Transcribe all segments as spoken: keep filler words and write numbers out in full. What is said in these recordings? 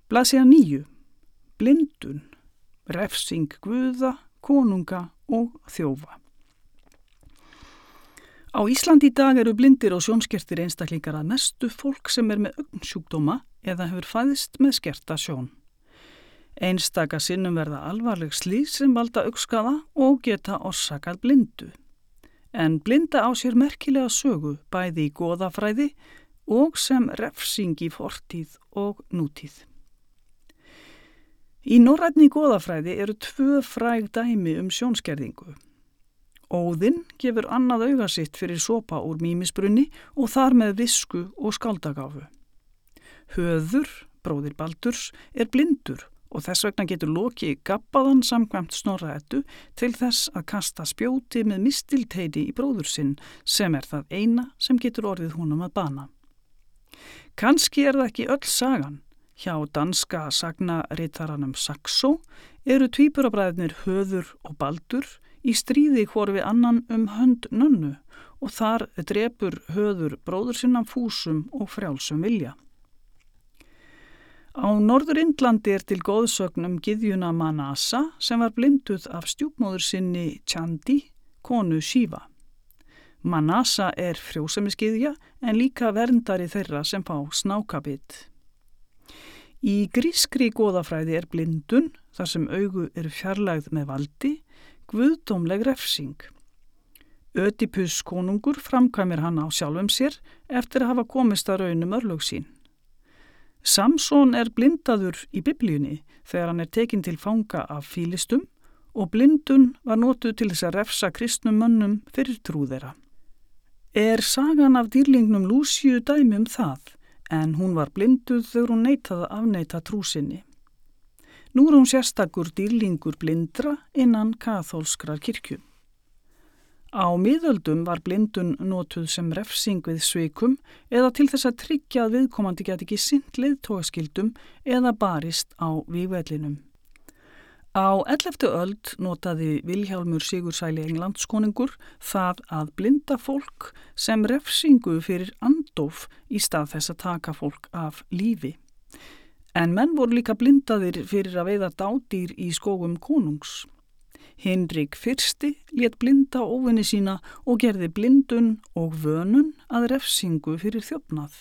Blaðsíða níu. Blindun, refsing guða, konunga og þjófa. Á Íslandi í dag eru blindir og sjónskertir einstaklingar að mestu fólk sem er með augnsjúkdóma eða hefur fæðst með skerta sjón. Einstaka sinnum verða alvarleg slys sem valda augnskaða og geta orsakað blindu. En blinda á sér merkilega sögu bæði í goðafræði og sem refsing í fortíð og nútíð. Í norrænni goðafræði eru tvö fræg dæmi um sjónskerðingu. Óðinn gefur annað auga sitt fyrir sopa úr mýmisbrunni og þar með visku og skáldagáfu. Höður, bróðir Baldurs, er blindur og þess vegna getur Loki gabbaðan samkvæmt Snorra-Eddu til þess að kasta spjóti með mistilteini í bróður sinn sem er það eina sem getur orðið honum að bana. Kannski er það ekki öll sagan. Hjá danska sagnaritaranum Saxo eru tvíburabræðurnir Höður og Baldur í stríði hvor við annan um hönd Nönnu og þar drepur Höður bróður sinnan fúsum og frjálsum vilja. Á Norður-Indlandi er til goðsögn um gyðjuna Manasa sem var blinduð af stjúpmóður sinni Chandi, konu Shiva. Manasa er frjósemisgyðja en líka verndari þeirra sem fá snákabit. Í grískri goðafræði er blindun, þar sem augu eru fjarlægð með valdi, guðdómleg refsing. Ödipus konungur framkvæmir hann á sjálfum sér eftir að hafa komist að raunum örlög sín. Samson er blindaður í Biblíunni þegar hann er tekinn til fanga af fílistum og blindun var notuð til þess að refsa kristnum mönnum fyrir trú þeirra. Er sagan af dýrlingnum Lúsíu dæmi um það, en hún var blinduð þegar hún neitaði að afneita trú sinni. Nú er hún sérstakur dýrlingur blindra innan kaþólskrar kirkju. Á miðöldum var blindun notuð sem refsing við svikum eða til þess að tryggja að viðkomandi geti ekki sinnt leiðtogaskildum eða barist á vígvellinum. Á elleftu öld notaði Vilhjálmur Sigursæli Englandskonungur það að blinda fólk sem refsingu fyrir andóf í stað þess að taka fólk af lífi. En menn voru líka blindaðir fyrir að veiða dádýr í skógum konungs. Hinrik fyrsti lét blinda óvini sína og gerði blindun og vönun að refsingu fyrir þjófnað.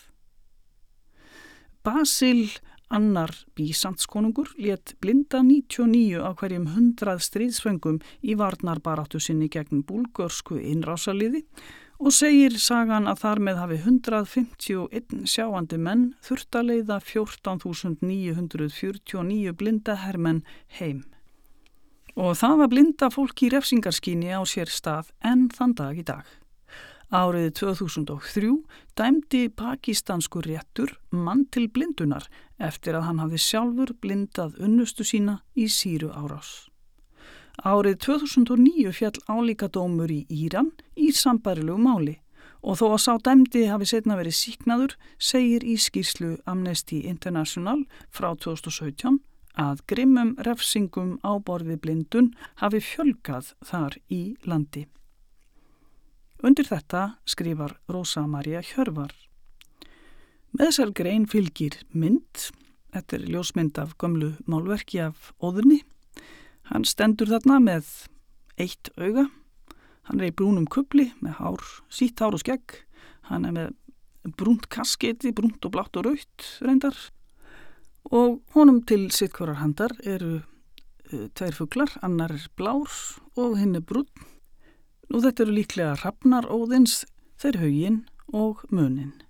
Basil annar Bísantskonungur lét blinda níutíu og níu af hverjum hundrað stríðsföngum í varnarbaráttu sinni gegn búlgörsku innrásarliði og segir sagan að þar með hafi hundrað fimmtíu og einn sjáandi menn þurft að leiða fjórtán þúsund níu hundruð fjörutíu og níu blinda hermenn heim. Og það að blinda fólk í refsingarskyni á sér stað enn þann dag í dag. Árið tvö þúsund og þrjú dæmdi pakistanskur réttur mann til blindunar eftir að hann hafði sjálfur blindað unnustu sína í sýru árás. Árið tvö þúsund og níu fjall álíka dómur í Íran í sambærilegu máli og þó að sá dæmdi hafi seinna verið sýknaður segir í skýrslu Amnesty International frá tvö þúsund og sautján að grimmum refsingum á borð við blindun hafi fjölgað þar í landi. Undir þetta skrifar Rósa María Hjörvar. Með þessar grein fylgir mynd, þetta er ljósmynd af gömlu málverki af Óðni. Hann stendur þarna með eitt auga, hann er í brúnum kubli með hár, sítt hár og skegg, hann er með brúnt kasketi, brúnt og blátt og rautt reyndar og honum til sitt hvorar handar eru uh, tveir fuglar, annar er blár og hinn er brúnn. Nú þetta eru líklega hrafnar Óðins, þeir Huginn og Munin.